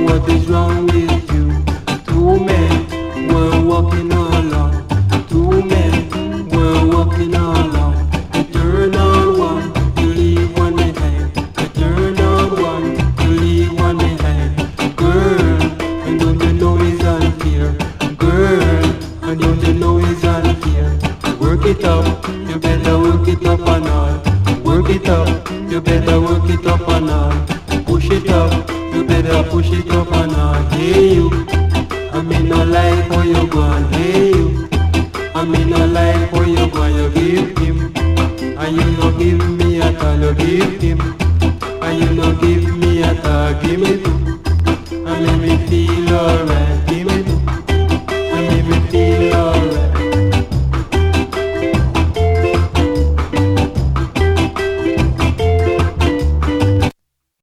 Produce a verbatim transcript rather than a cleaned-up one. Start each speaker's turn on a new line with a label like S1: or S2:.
S1: what is wrong with you? Two men were walking along. Two men were walking along. You turn on one, you leave one behind. You turn on one, you leave one behind. Girl, and don't you know it's unfair? Girl, and don't you know it's unfair? Work it up, you better work it up and all. Work it up, you better work it up and all. Push it up, you better push it up and all. Hey you, I mean no like how you gone. Hey you, I mean no like how you gone. You give him, and you no give me at all. You give him, and you no give me at all. Give me two.